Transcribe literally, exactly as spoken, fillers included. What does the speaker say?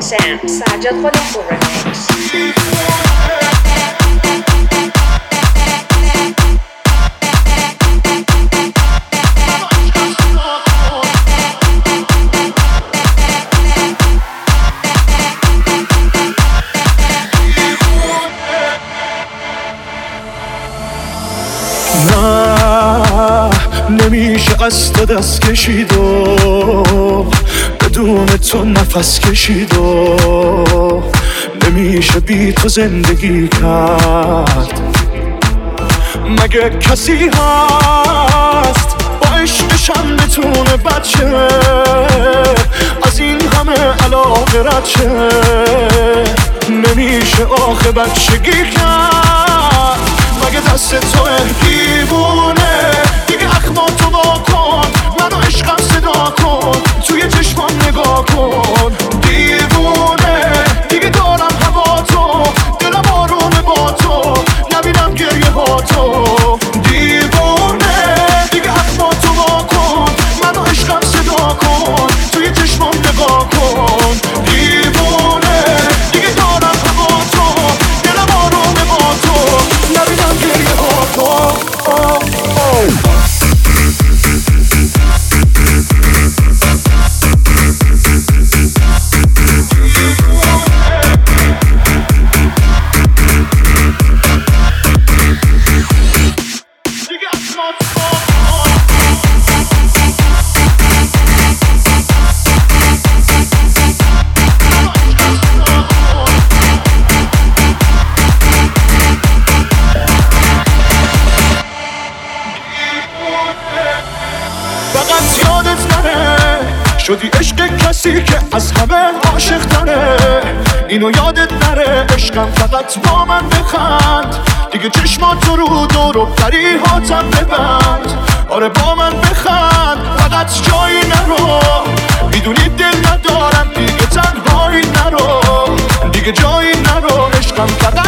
Sam سجاد خودپور رمیکس. نمیشه از تو دست کشید و بدون تو نفس کشید و نمیشه بی تو زندگی کرد. مگه کسی هست با عشقشم بتونه بچه از این همه علاقه رد شه؟ نمیشه آخه بچگی کرد. مگه دست تو دیوونه دیگه اخماتو با کن، منو عشقم صدا کن، توی چشمام نگاه کن. دیوونه دیگه دارم هوا تو، دلم آرومه با تو، نبینم گریه ها تو. دیوونه دیگه اخماتو با کن، منو عشقم صدا کن، توی چشمام نگاه کن. دیوونه دیگه دارم هوا تو، دلم آرومه با تو، نبینم گریه ها تو. فقط یادت نره شدی عشق کسی که از همه عاشق تره. اینو یادت نره عشقم فقط با من بخند، دیگه چشماتو رو دور و پری هاتم ببند. آره با من بخند فقط جایی نرو، میدونی دل ندارم دیگه تنهایی نرو، دیگه جایی نرو عشقم فقط